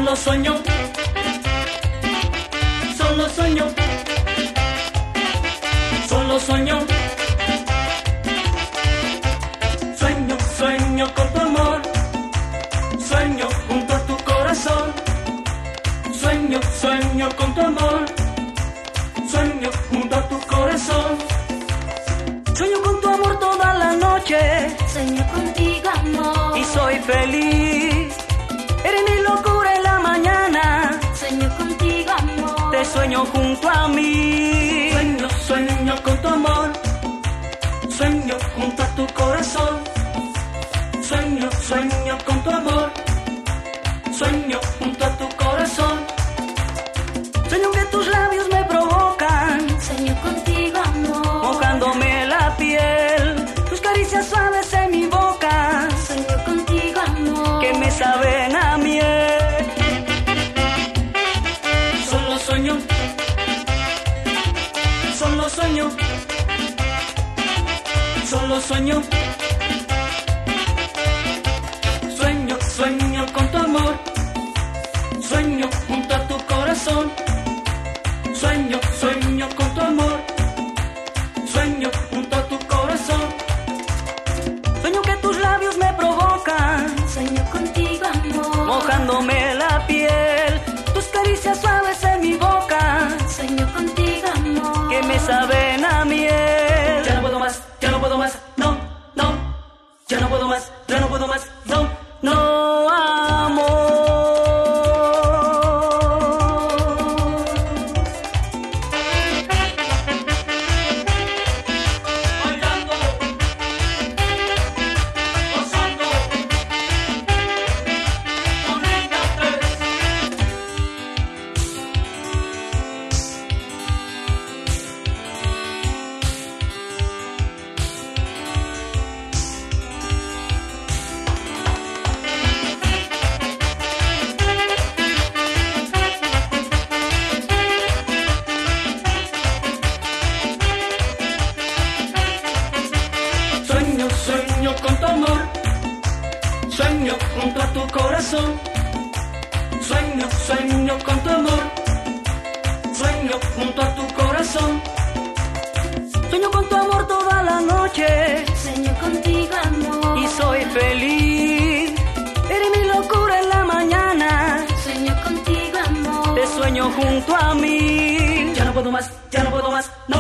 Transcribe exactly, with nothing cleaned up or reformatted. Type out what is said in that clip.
Solo sueño, solo sueño, solo sueño. Sueño, sueño con tu amor, sueño junto a tu corazón. Sueño, sueño con tu amor, sueño junto a tu corazón. Sueño con tu amor toda la noche, Sueño contigo, amor. y soy feliz. Eres mi locura en la mañana, Sueño contigo, amor. te sueño junto a mí. Sueño, sueño con tu amor, sueño junto a tu corazón. Sueño, sueño con tu amor, sueño junto a tu corazón. Sueño que tus labios me provocan, Sueño contigo, amor. mojándome la piel. Tus caricias suaves en mi boca, Sueño contigo, amor. que me saben a miel. Solo sueño, solo sueño, solo sueño. Sueño, sueño con tu amor, sueño junto a tu corazón. Sueño, sueño con tu amor, sueño junto a tu corazón. Sueño que tus labios me provocan, Sueño contigo, amor. mojándome la piel. Tus caricias suaves en mi boca, Sueño contigo, amor. que me saben a miel. Ya no puedo más, ya no puedo más, no, no. Ya no puedo más, ya no puedo más, no, no, amor. Bailando, gozando, conéctate. Sueño, sueño con tu amor, sueño junto a tu corazón. Sueño, sueño con tu amor, sueño junto a tu corazón. Sueño con tu amor toda la noche, Sueño contigo, amor. y soy feliz. Eres mi locura en la mañana, Sueño contigo, amor. te sueño junto a mí. Ya no puedo más, ya no puedo más, no.